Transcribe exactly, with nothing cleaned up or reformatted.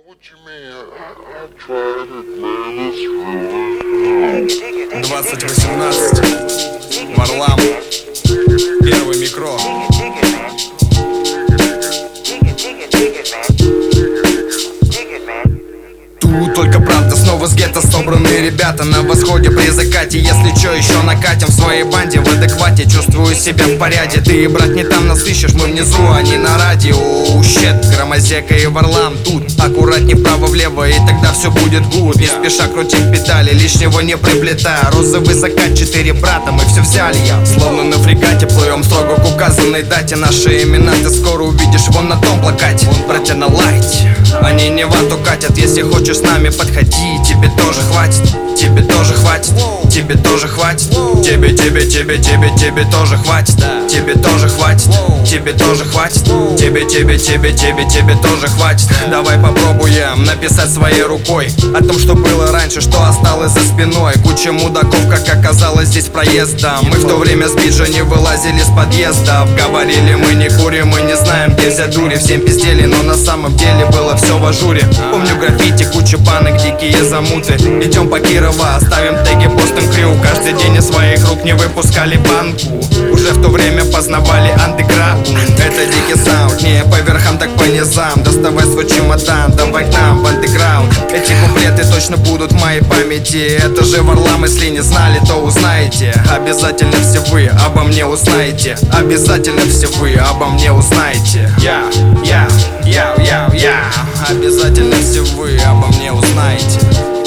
двадцать восемнадцать, Варлам, первый микро. Тут только правда, снова с гетто собранные ребята на восходе при закате. Если чё, еще накатим в своей банде в адеквате. Чувствую себя в порядке. Ты, брат, не там нас ищешь, мы внизу, а не на радио. Щет, Громозека и Варлам тут. Аккуратней вправо-влево, и тогда все будет гуд. Не спеша крутим педали, лишнего не приплетая. Розовый закат, четыре брата, мы все взяли, я. Словно на фрегате плывем строго к указанной дате. Наши имена ты скоро увидишь вон на том плакате. Братья на лайте, они не вату катят. Если хочешь с нами, подходи, тебе тоже хватит. Тебе тоже хватит, тебе тоже хватит. Тебе, тебе, тебе, тебе, тебе тоже хватит. Тебе тоже хватит, тебе тоже хватит. Тебе, тебе, тебе, тебе, тебе тоже хватит. Давай попробуем написать своей рукой о том, что было раньше, что осталось за спиной. Куча мудаков, как оказалось, здесь проездом. Мы в то время с биджа не вылазили с подъездов. Говорили, мы не курим, мы не знаем, где взять дури. Всем пиздели, но на самом деле было все в ажуре. Помню граффити, куча банок, дикие замуты. Идем по Кирова, оставим теги, постом крю. Каждый день из своих рук не выпускали банку. Уже в то время познавали андеграунд. Это дикий саунд, не по верхам, так по низам. Доставай свой чемодан, давай к нам в андеграунд. Эти куплеты точно будут в моей памяти. Это же Варлам, если не знали, то узнаете. Обязательно все вы обо мне узнаете. Обязательно все вы обо мне узнаете. Я, я, я, я, я. Обязательно все вы обо мне узнаете.